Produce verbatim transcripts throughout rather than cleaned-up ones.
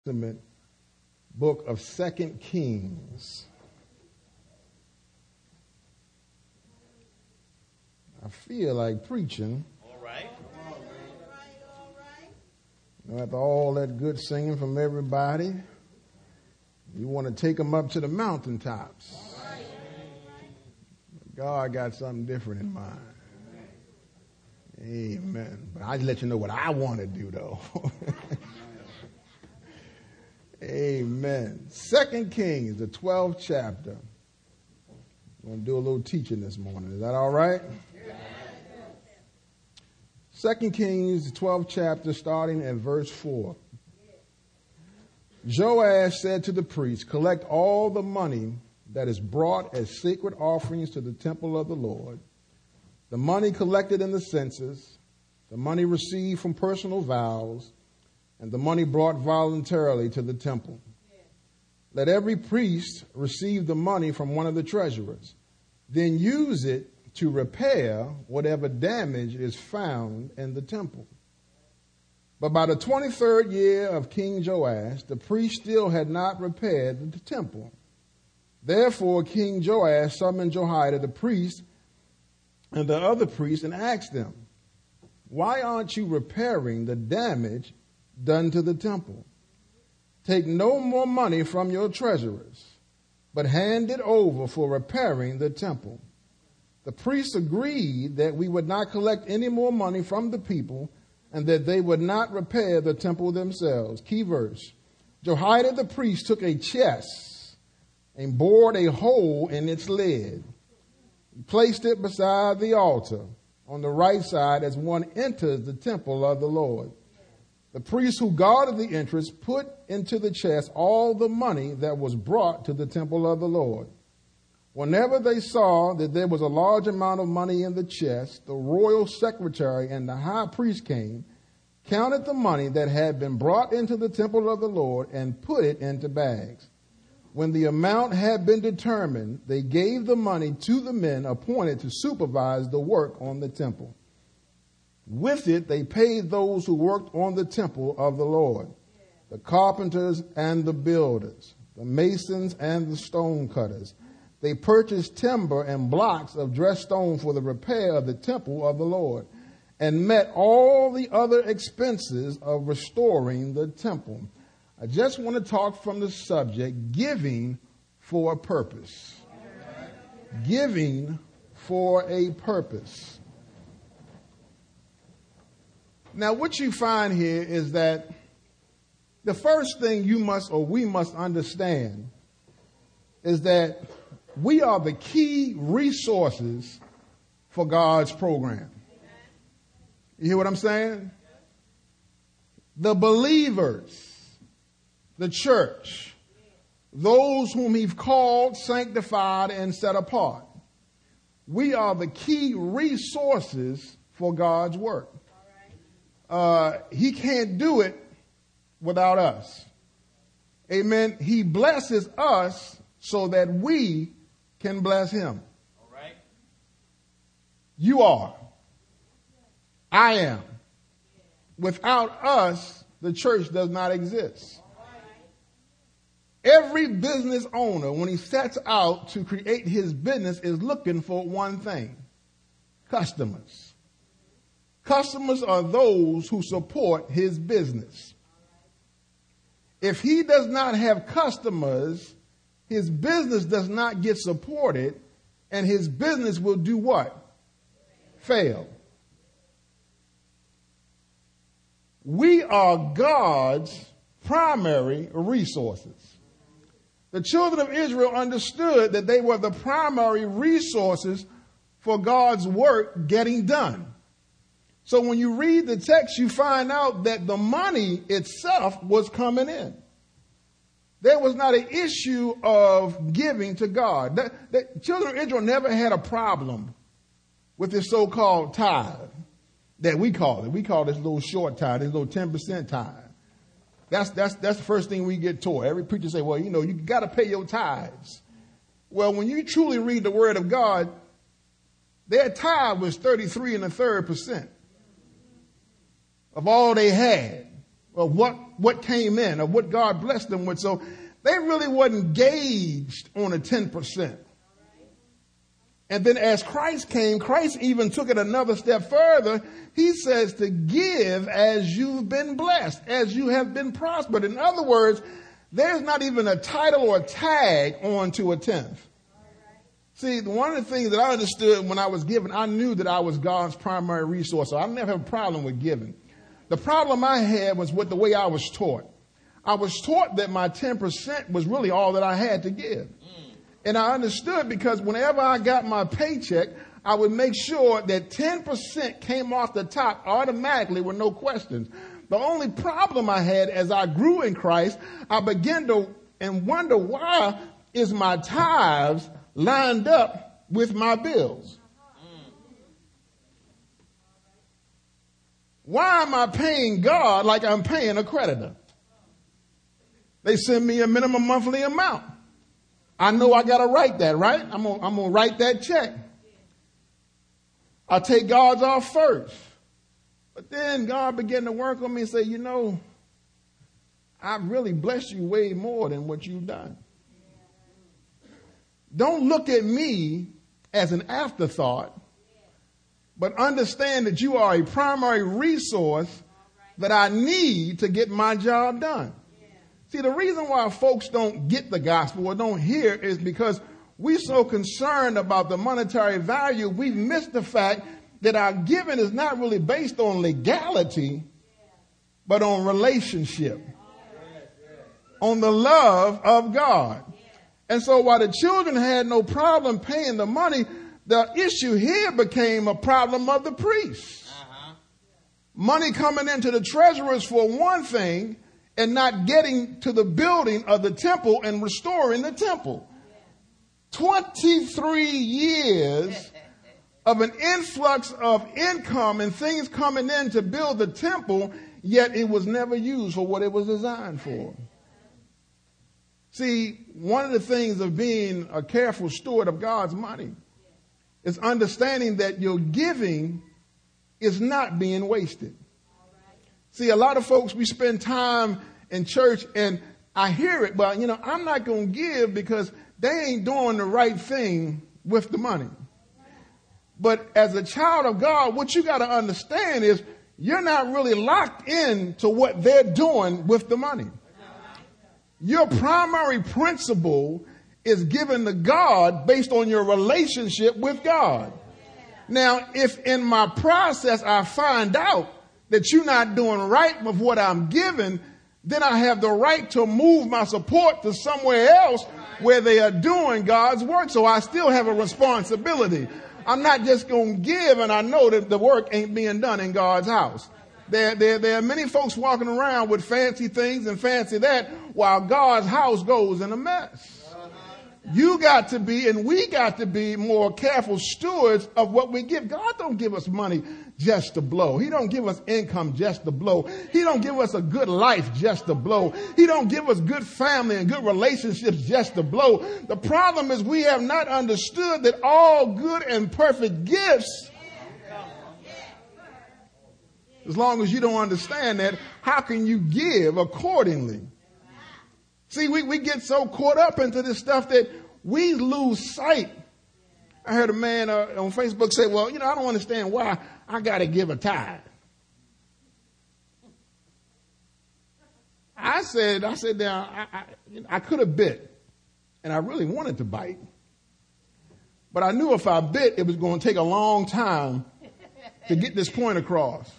Testament book of Second Kings. I feel like preaching. All right. After all that good singing from everybody, you want to take them up to the mountaintops. God got something different in mind. Amen. But I just let you know what I want to do, though. Amen. Second Kings, the twelfth chapter. I'm going to do a little teaching this morning. Is that all right? Yes. Second Kings, the twelfth chapter, starting at verse four. Joash said to the priests, collect all the money that is brought as sacred offerings to the temple of the Lord, the money collected in the census, the money received from personal vows, and the money brought voluntarily to the temple. Yeah. Let every priest receive the money from one of the treasurers. Then use it to repair whatever damage is found in the temple. But by the twenty-third year of King Joash, the priest still had not repaired the temple. Therefore, King Joash summoned Jehoiada the priest and the other priests and asked them, why aren't you repairing the damage done to the temple? Take no more money from your treasurers, but hand it over for repairing the temple. The priests agreed that we would not collect any more money from the people and that they would not repair the temple themselves. Key verse. Jehoiada the priest took a chest and bored a hole in its lid. He placed it beside the altar on the right side as one enters the temple of the Lord. The priests who guarded the entrance put into the chest all the money that was brought to the temple of the Lord. Whenever they saw that there was a large amount of money in the chest, the royal secretary and the high priest came, counted the money that had been brought into the temple of the Lord, and put it into bags. When the amount had been determined, they gave the money to the men appointed to supervise the work on the temple. With it, they paid those who worked on the temple of the Lord, the carpenters and the builders, the masons and the stone cutters. They purchased timber and blocks of dressed stone for the repair of the temple of the Lord, and met all the other expenses of restoring the temple. I just want to talk from the subject, giving for a purpose. Giving for a purpose. Now, what you find here is that the first thing you must, or we must understand, is that we are the key resources for God's program. You hear what I'm saying? The believers, the church, those whom he's called, sanctified, and set apart. We are the key resources for God's work. Uh, he can't do it without us. Amen. He blesses us so that we can bless him. All right. You are. I am. Without us, the church does not exist. Every business owner, when he sets out to create his business, is looking for one thing: customers. Customers are those who support his business. If he does not have customers, his business does not get supported, and his business will do what? Fail. We are God's primary resources. The children of Israel understood that they were the primary resources for God's work getting done. So when you read the text, you find out that the money itself was coming in. There was not an issue of giving to God. The, the children of Israel never had a problem with this so-called tithe that we call it. We call this little short tithe, this little ten percent tithe. That's, that's, that's the first thing we get taught. Every preacher say, well, you know, you got to pay your tithes. Well, when you truly read the word of God, their tithe was thirty-three and a third percent of all they had. of what, what came in, of what God blessed them with. So they really wasn't gauged on a ten percent. And then as Christ came, Christ even took it another step further. He says to give as you've been blessed, as you have been prospered. In other words, there's not even a title or a tag onto a tenth. See, one of the things that I understood when I was giving, I knew that I was God's primary resource. So I never have a problem with giving. The problem I had was with the way I was taught. I was taught that my ten percent was really all that I had to give. And I understood because whenever I got my paycheck, I would make sure that ten percent came off the top automatically with no questions. The only problem I had as I grew in Christ, I began to and wonder, why is my tithes lined up with my bills? Why am I paying God like I'm paying a creditor? They send me a minimum monthly amount. I know I got to write that, right? I'm going I'm to write that check. I take God's off first. But then God began to work on me and say, you know, I really blessed you way more than what you've done. Don't look at me as an afterthought, but understand that you are a primary resource that I need to get my job done. See, the reason why folks don't get the gospel or don't hear is because we're so concerned about the monetary value, we've missed the fact that our giving is not really based on legality, but on relationship, on the love of God. And so while the children had no problem paying the money, the issue here became a problem of the priests. Uh-huh. Money coming into the treasurers for one thing, and not getting to the building of the temple and restoring the temple. twenty-three years of an influx of income and things coming in to build the temple, yet it was never used for what it was designed for. See, one of the things of being a careful steward of God's money is understanding that your giving is not being wasted. See, a lot of folks, we spend time in church and I hear it, but, you know, I'm not going to give because they ain't doing the right thing with the money. But as a child of God, what you got to understand is you're not really locked in to what they're doing with the money. Your primary principle is given to God based on your relationship with God. Now, if in my process I find out that you're not doing right with what I'm giving, then I have the right to move my support to somewhere else where they are doing God's work. So I still have a responsibility. I'm not just going to give and I know that the work ain't being done in God's house. There, there, there are many folks walking around with fancy things and fancy that while God's house goes in a mess. You got to be, and we got to be more careful stewards of what we give. God don't give us money just to blow. He don't give us income just to blow. He don't give us a good life just to blow. He don't give us good family and good relationships just to blow. The problem is we have not understood that all good and perfect gifts, as long as you don't understand that, how can you give accordingly? See, we, we get so caught up into this stuff that we lose sight. I heard a man uh, on Facebook say, well, you know, I don't understand why I got to give a tithe. I said, I said, now, I, I, I could have bit, and I really wanted to bite. But I knew if I bit, it was going to take a long time to get this point across.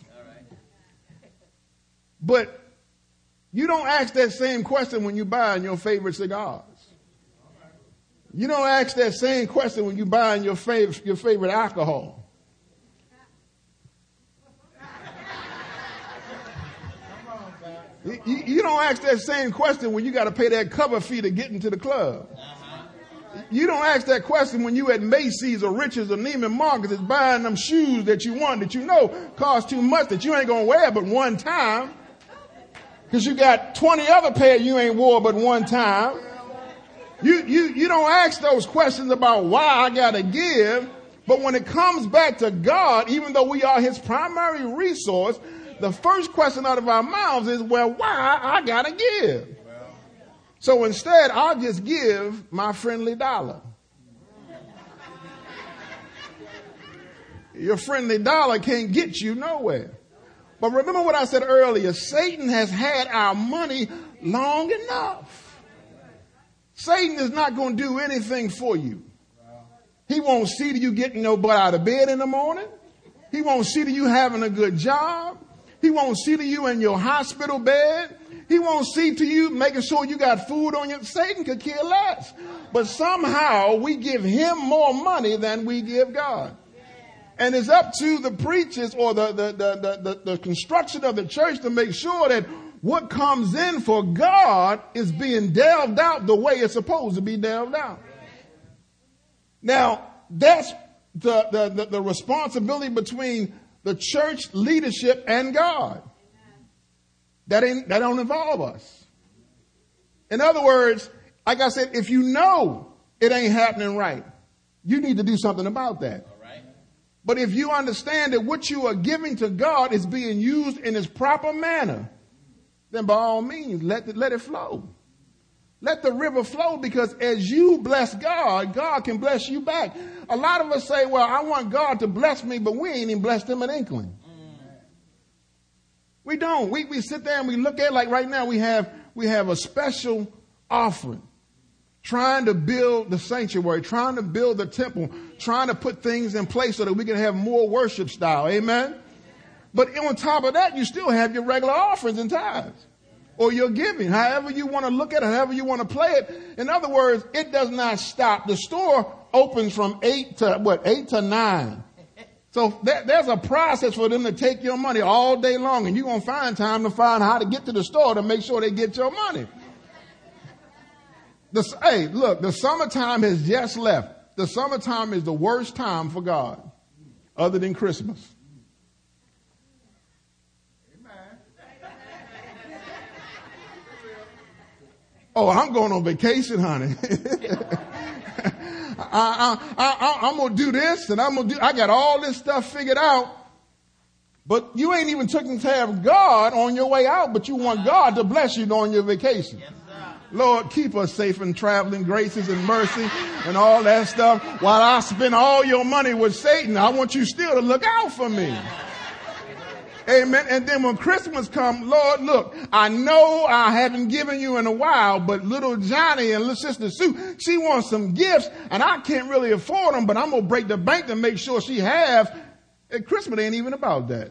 But you don't ask that same question when you buy your favorite cigars. You don't ask that same question when you buy your favorite, your favorite alcohol. You, you don't ask that same question when you got to pay that cover fee to get into the club. You don't ask that question when you at Macy's or Richards or Neiman Marcus is buying them shoes that you want that you know cost too much that you ain't going to wear but one time. Because you got twenty other pair you ain't wore but one time. You, you, you don't ask those questions about why I got to give. But when it comes back to God, even though we are his primary resource, the first question out of our mouths is, well, why I gotta give? So instead, I'll just give my friendly dollar. Your friendly dollar can't get you nowhere. But remember what I said earlier, Satan has had our money long enough. Satan is not going to do anything for you. He won't see to you getting no butt out of bed in the morning. He won't see to you having a good job. He won't see to you in your hospital bed. He won't see to you making sure you got food on your. Satan could care less. But somehow we give him more money than we give God. And it's up to the preachers or the, the, the, the, the, the construction of the church to make sure that what comes in for God is being delved out the way it's supposed to be delved out. Now, that's the, the, the, the responsibility between the church leadership and God. That ain't, that don't involve us. In other words, like I said, if you know it ain't happening right, you need to do something about that. But if you understand that what you are giving to God is being used in its proper manner, then by all means, let it, let it flow. Let the river flow, because as you bless God, God can bless you back. A lot of us say, well, I want God to bless me, but we ain't even blessed him an inkling. We don't. We, we sit there and we look at it like right now we have, we have a special offering. Trying to build the sanctuary, trying to build the temple, trying to put things in place so that we can have more worship style. Amen. But on top of that, you still have your regular offerings and tithes or your giving, however you want to look at it, however you want to play it. In other words, it does not stop. The store opens from eight to what, eight to nine. So there, there's a process for them to take your money all day long, and you're going to find time to find how to get to the store to make sure they get your money. The, hey, look, the summertime has just left. The summertime is the worst time for God, other than Christmas. Amen. Oh, I'm going on vacation, honey. I, I, I, I'm going to do this and I'm going to do, I got all this stuff figured out. But you ain't even taking care of God on your way out, but you want God to bless you on your vacation. Yes. Lord, keep us safe in traveling graces and mercy and all that stuff. While I spend all your money with Satan, I want you still to look out for me. Amen. And then when Christmas comes, Lord, look, I know I haven't given you in a while, but little Johnny and little sister Sue, she wants some gifts and I can't really afford them, but I'm going to break the bank to make sure she have. And Christmas ain't even about that.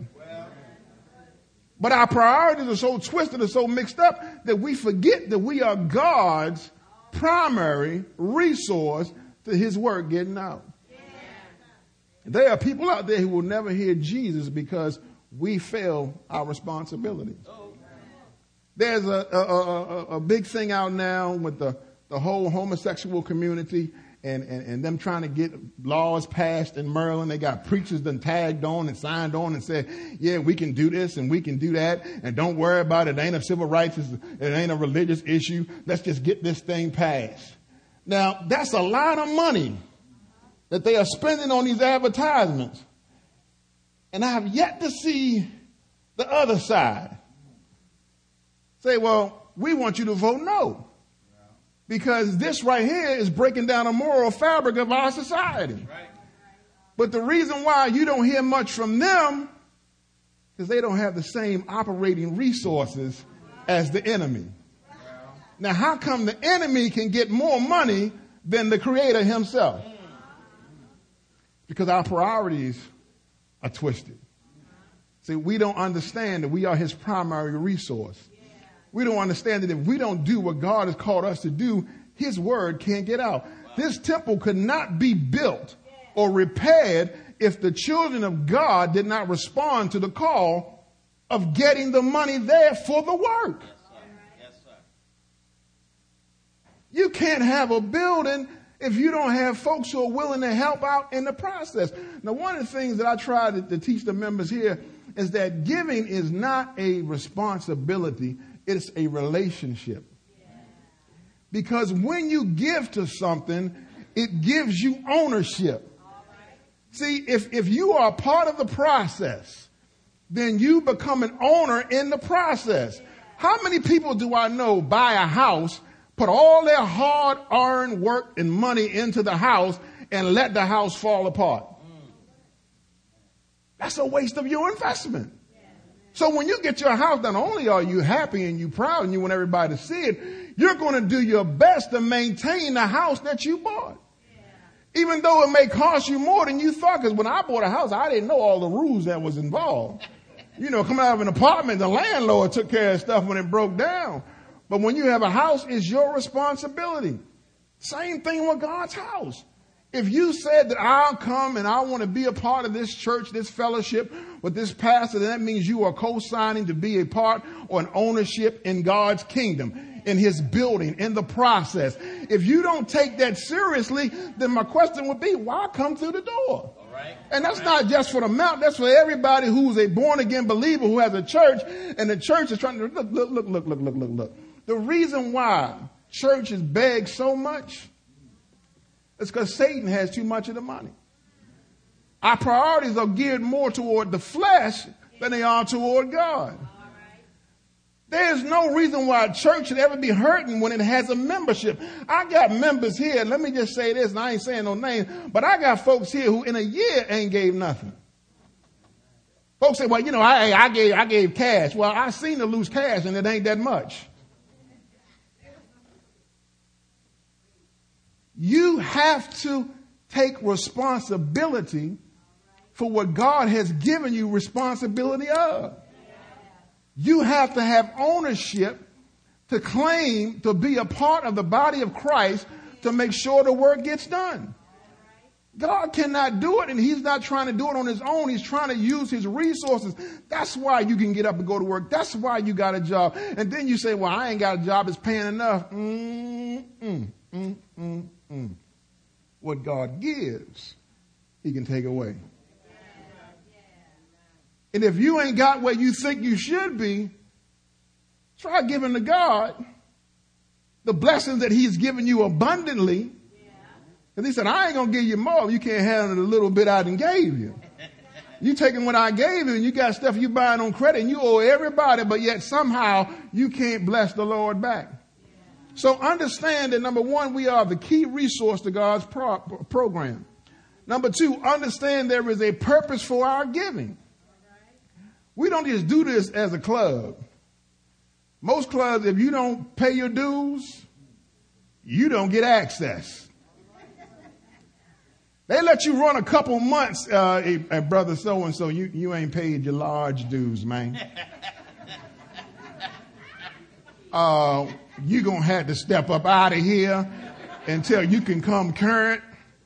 But our priorities are so twisted and so mixed up that we forget that we are God's primary resource to his work getting out. Yeah. There are people out there who will never hear Jesus because we fail our responsibilities. There's a, a, a, a big thing out now with the, the whole homosexual community. And, and, and them trying to get laws passed in Maryland. They got preachers done tagged on and signed on and said, yeah, we can do this and we can do that. And don't worry about it. It ain't a civil rights. It ain't a religious issue. Let's just get this thing passed. Now, that's a lot of money that they are spending on these advertisements. And I have yet to see the other side say, well, we want you to vote no. Because this right here is breaking down a moral fabric of our society. Right. But the reason why you don't hear much from them is they don't have the same operating resources as the enemy. Now, how come the enemy can get more money than the creator himself? Because our priorities are twisted. See, we don't understand that we are his primary resource. We don't understand that if we don't do what God has called us to do, his word can't get out. This temple could not be built or repaired if the children of God did not respond to the call of getting the money there for the work. Yes, sir. You can't have a building if you don't have folks who are willing to help out in the process. Now, one of the things that I try to, to teach the members here is that giving is not a responsibility. It's a relationship. Because when you give to something, it gives you ownership. See, if, if you are part of the process, then you become an owner in the process. How many people do I know buy a house, put all their hard-earned work and money into the house, and let the house fall apart? That's a waste of your investment. So when you get your house, not only are you happy and you proud and you want everybody to see it, you're going to do your best to maintain the house that you bought. Yeah. Even though it may cost you more than you thought, because when I bought a house, I didn't know all the rules that was involved. You know, coming out of an apartment, the landlord took care of stuff when it broke down. But when you have a house, it's your responsibility. Same thing with God's house. If you said that I'll come and I want to be a part of this church, this fellowship with this pastor, then that means you are co-signing to be a part or an ownership in God's kingdom, in his building, in the process. If you don't take that seriously, then my question would be, why come through the door? All right. And that's not just for the mount. That's for everybody who's a born again believer who has a church, and the church is trying to look, look, look, look, look, look, look, look. The reason why churches beg so much, it's because Satan has too much of the money. Our priorities are geared more toward the flesh than they are toward God. There's no reason why a church should ever be hurting when it has a membership. I got members here. Let me just say this, and I ain't saying no name, but I got folks here who in a year ain't gave nothing. Folks say, well, you know, I, I gave, I gave cash. Well, I seen to lose cash and it ain't that much. You have to take responsibility for what God has given you responsibility of. You have to have ownership to claim to be a part of the body of Christ to make sure the work gets done. God cannot do it, and he's not trying to do it on his own. He's trying to use his resources. That's why you can get up and go to work. That's why you got a job. And then you say, well, I ain't got a job. It's paying enough. Mm, mm, mm, mm, mm. What God gives, he can take away. And if you ain't got where you think you should be, try giving to God the blessings that he's given you abundantly. And he said, I ain't going to give you more. You can't handle the little bit I done gave you. You taking what I gave you and you got stuff you buying on credit and you owe everybody, but yet somehow you can't bless the Lord back. So understand that, number one, we are the key resource to God's pro- program. Number two, understand there is a purpose for our giving. We don't just do this as a club. Most clubs, if you don't pay your dues, you don't get access. They let you run a couple months, uh, hey, hey, brother so-and-so, you, you ain't paid your large dues, man. Uh, you're going to have to step up out of here until you can come current.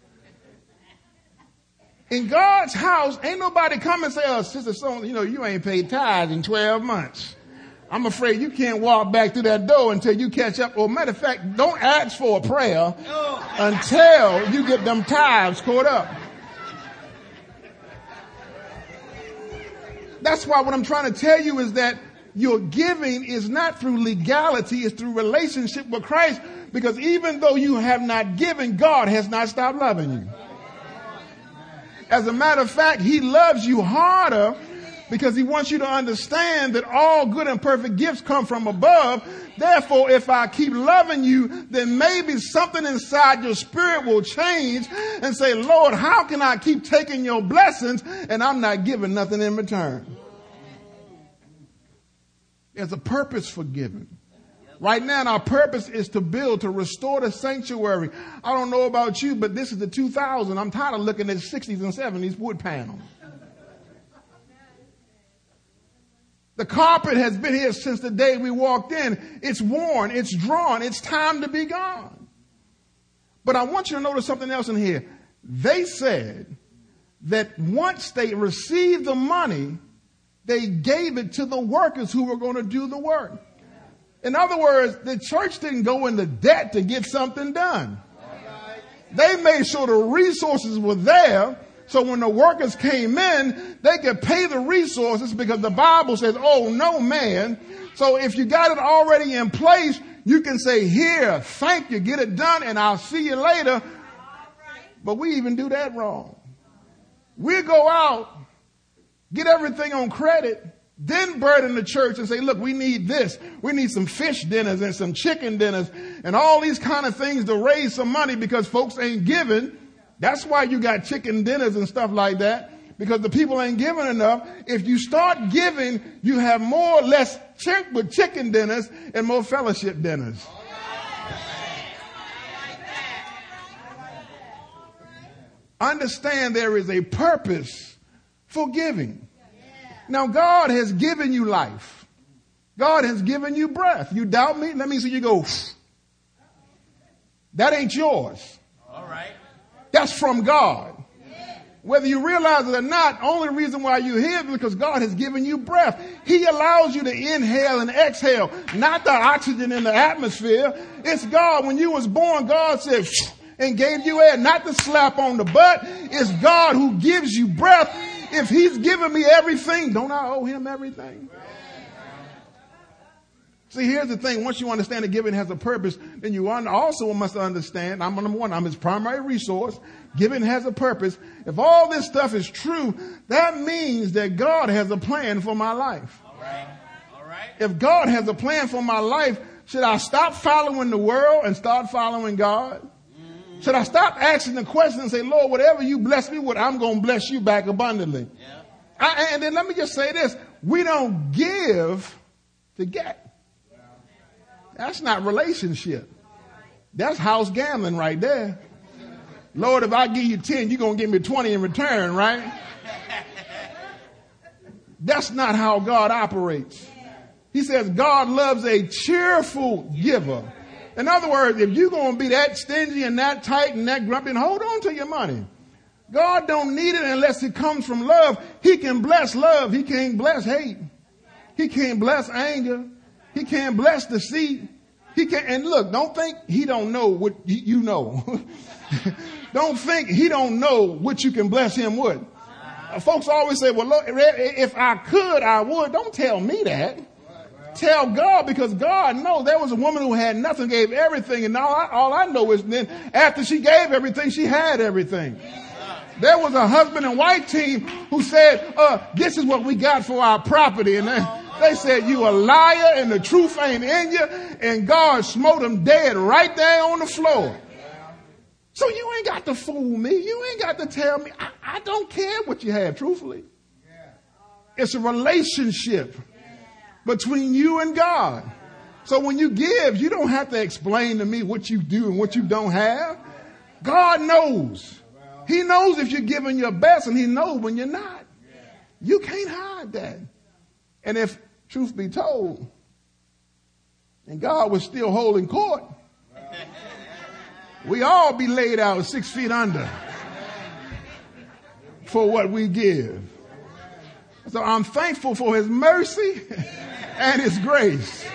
In God's house, ain't nobody come and say, oh, sister, so, you know, you ain't paid tithes in twelve months. I'm afraid you can't walk back through that door until you catch up. Or matter of fact, don't ask for a prayer until you get them tithes caught up. That's why what I'm trying to tell you is that your giving is not through legality, it's through relationship with Christ. Because even though you have not given, God has not stopped loving you. As a matter of fact, he loves you harder because he wants you to understand that all good and perfect gifts come from above. Therefore, if I keep loving you, then maybe something inside your spirit will change and say, Lord, how can I keep taking your blessings and I'm not giving nothing in return? There's a purpose for giving. Right now, our purpose is to build, to restore the sanctuary. I don't know about you, but this is the two thousand. I'm tired of looking at sixties and seventies wood panels. The carpet has been here since the day we walked in. It's worn, it's drawn, it's time to be gone. But I want you to notice something else in here. They said that once they received the money, they gave it to the workers who were going to do the work. In other words, the church didn't go into debt to get something done. They made sure the resources were there, so when the workers came in, they could pay the resources, because the Bible says, oh, no man. So if you got it already in place, you can say, here, thank you, get it done, and I'll see you later. But we even do that wrong. We go out get everything on credit, then burden the church and say, look, we need this. We need some fish dinners and some chicken dinners and all these kind of things to raise some money because folks ain't giving. That's why you got chicken dinners and stuff like that, because the people ain't giving enough. If you start giving, you have more or less chick with chicken dinners and more fellowship dinners. Understand there is a purpose for giving. Now, God has given you life. God has given you breath. You doubt me? Let me see you go. That ain't yours. All right. That's from God. Whether you realize it or not, only reason why you're here is because God has given you breath. He allows you to inhale and exhale, not the oxygen in the atmosphere. It's God. When you was born, God said, and gave you air, not the slap on the butt. It's God who gives you breath. If he's given me everything, don't I owe him everything? See, here's the thing. Once you understand that giving has a purpose, then you also must understand, I'm number one, I'm his primary resource. Giving has a purpose. If all this stuff is true, that means that God has a plan for my life. All right. All right. If God has a plan for my life, should I stop following the world and start following God? Should I stop asking the question and say, Lord, whatever you bless me with, I'm going to bless you back abundantly. Yeah. I, and then let me just say this. We don't give to get. That's not relationship. That's house gambling right there. Lord, if I give you ten, you're going to give me twenty in return, right? That's not how God operates. He says God loves a cheerful giver. In other words, if you're going to be that stingy and that tight and that grumpy, hold on to your money. God don't need it unless it comes from love. He can bless love. He can't bless hate. He can't bless anger. He can't bless deceit. He can't. And look, don't think he don't know what you know. Don't think he don't know what you can bless him with. Uh, folks always say, well, look, if I could, I would. Don't tell me that. Tell God, because God knows. There was a woman who had nothing, gave everything, and all I, all I know is then after she gave everything, she had everything. There was a husband and wife team who said, uh, this is what we got for our property. And they, they said, you a liar and the truth ain't in you. And God smote them dead right there on the floor. So you ain't got to fool me. You ain't got to tell me. I, I don't care what you have, truthfully. It's a relationship between you and God. So when you give, you don't have to explain to me what you do and what you don't have. God knows. He knows if you're giving your best, and he knows when you're not. You can't hide that. And if truth be told, and God was still holding court, we all be laid out six feet under for what we give. So I'm thankful for his mercy and his grace.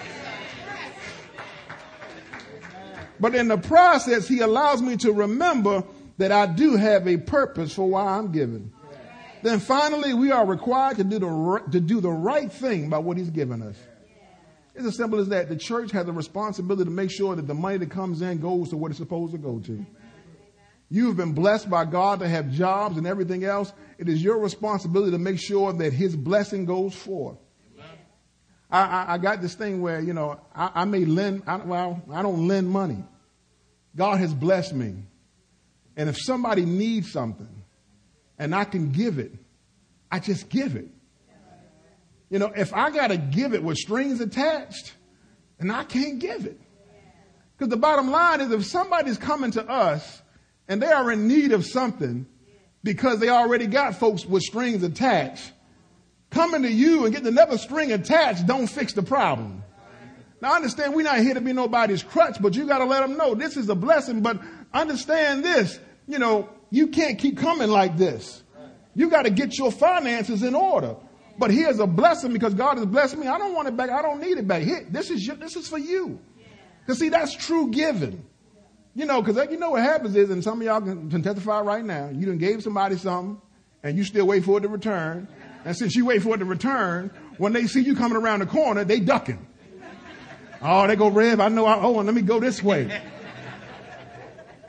But in the process, he allows me to remember that I do have a purpose for why I'm giving. Then finally, we are required to do the to do the right thing by what he's given us. It's as simple as that. The church has a responsibility to make sure that the money that comes in goes to what it's supposed to go to. You've been blessed by God to have jobs and everything else. It is your responsibility to make sure that his blessing goes forth. I, I, I got this thing where, you know, I, I may lend, I, well, I don't lend money. God has blessed me. And if somebody needs something and I can give it, I just give it. You know, if I got to give it with strings attached, then I can't give it. Because the bottom line is if somebody's coming to us and they are in need of something because they already got folks with strings attached, coming to you and getting another string attached don't fix the problem. Now, understand, we're not here to be nobody's crutch, but you got to let them know this is a blessing. But understand this, you know, you can't keep coming like this. You got to get your finances in order. But here's a blessing because God has blessed me. I don't want it back. I don't need it back. Here, this is your, this is for you. Because see, that's true giving. You know, because you know what happens is, and some of y'all can, can testify right now, you done gave somebody something and you still wait for it to return. And since you wait for it to return, when they see you coming around the corner, they ducking. Oh, they go, Rev, I know I owe, and let me go this way.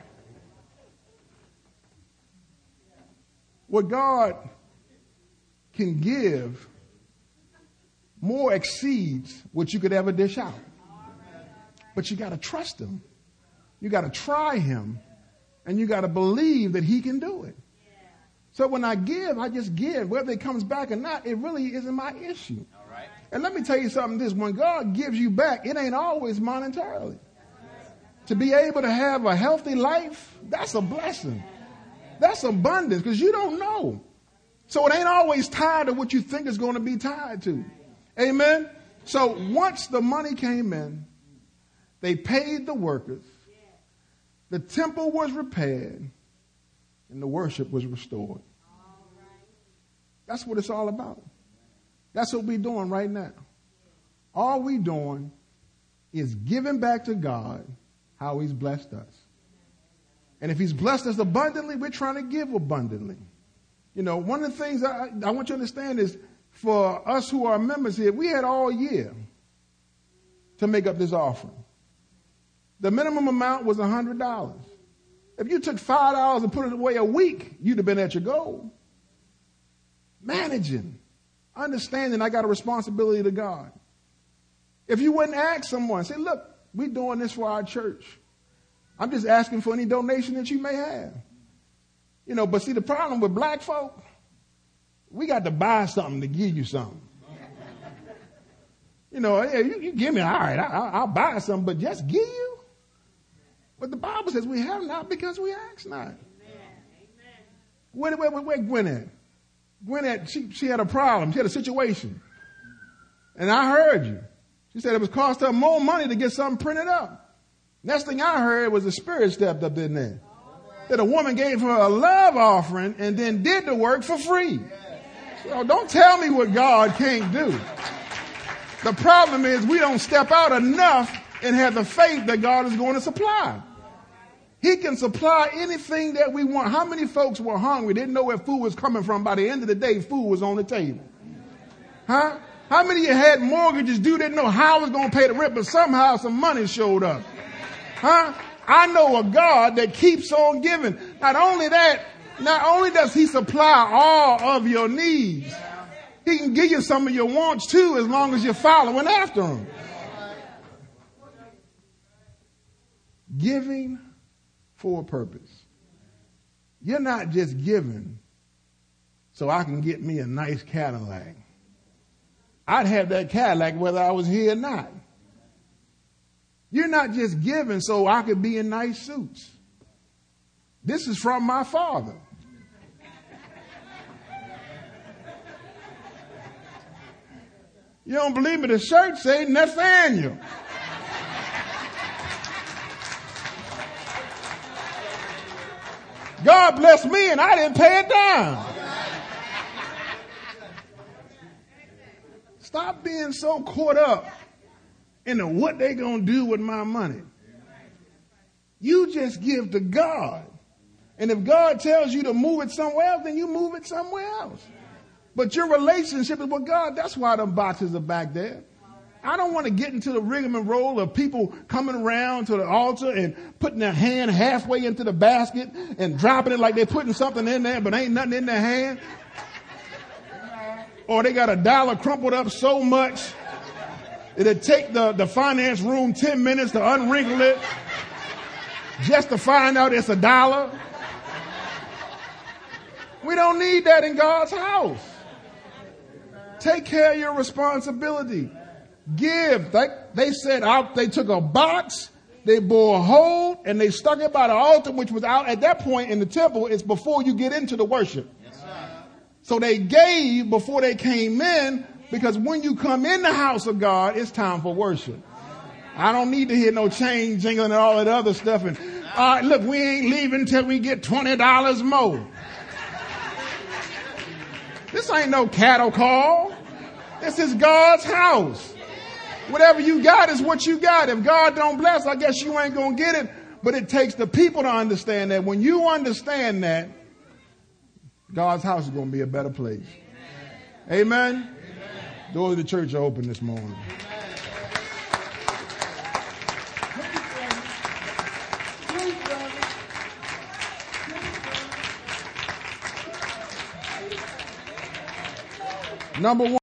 What God can give more exceeds what you could ever dish out. But you got to trust him. You got to try him. And you got to believe that he can do it. So when I give, I just give. Whether it comes back or not, it really isn't my issue. All right. And let me tell you something this. When God gives you back, it ain't always monetarily. To be able to have a healthy life, that's a blessing. That's abundance because you don't know. So it ain't always tied to what you think it's going to be tied to. Amen. So once the money came in, they paid the workers. The temple was repaired and the worship was restored. That's what it's all about. That's what we're doing right now. All we're doing is giving back to God how he's blessed us. And if he's blessed us abundantly, we're trying to give abundantly. You know, one of the things I, I want you to understand is for us who are members here, we had all year to make up this offering. The minimum amount was one hundred dollars. If you took five dollars and put it away a week, you'd have been at your goal. Managing, understanding I got a responsibility to God. If you wouldn't ask someone, say, look, we're doing this for our church. I'm just asking for any donation that you may have. You know, but see, the problem with black folk, we got to buy something to give you something. You know, yeah, you, you give me, all right, I, I'll buy something, but just give you. But the Bible says we have not because we ask not. Amen. Where, where, where, where Gwen at? Gwen at, she, she had a problem. She had a situation. And I heard you. She said it was cost her more money to get something printed up. Next thing I heard was the Spirit stepped up in there. That a woman gave her a love offering and then did the work for free. So don't tell me what God can't do. The problem is we don't step out enough and have the faith that God is going to supply. He can supply anything that we want. How many folks were hungry, didn't know where food was coming from? By the end of the day, food was on the table. Huh? How many of you had mortgages due, didn't know how I was going to pay the rent, but somehow some money showed up? Huh? I know a God that keeps on giving. Not only that, not only does he supply all of your needs, he can give you some of your wants too, as long as you're following after him. Giving for a purpose. You're not just giving so I can get me a nice Cadillac. I'd have that Cadillac whether I was here or not. You're not just giving so I could be in nice suits. This is from my father. You don't believe me? The shirt say Nathaniel. God bless me and I didn't pay it down. Stop being so caught up into what they gonna do with my money. You just give to God. And if God tells you to move it somewhere else, then you move it somewhere else. But your relationship is with God, that's why them boxes are back there. I don't want to get into the rigmarole of people coming around to the altar and putting their hand halfway into the basket and dropping it like they're putting something in there, but ain't nothing in their hand. Or they got a dollar crumpled up so much it'd take the, the finance room ten minutes to unwrinkle it just to find out it's a dollar. We don't need that in God's house. Take care of your responsibility. Give. They, they said out, they took a box, they bore a hole, and they stuck it by the altar, which was out at that point in the temple. It's before you get into the worship. Yes, sir. So they gave before they came in, because when you come in the house of God, it's time for worship. I don't need to hear no chain jingling and all that other stuff. And all right, look, we ain't leaving until we get twenty dollars more. This ain't no cattle call. This is God's house. Whatever you got is what you got. If God don't bless, I guess you ain't going to get it. But it takes the people to understand that. When you understand that, God's house is going to be a better place. Amen. Amen. Doors of the church are open this morning. Number one.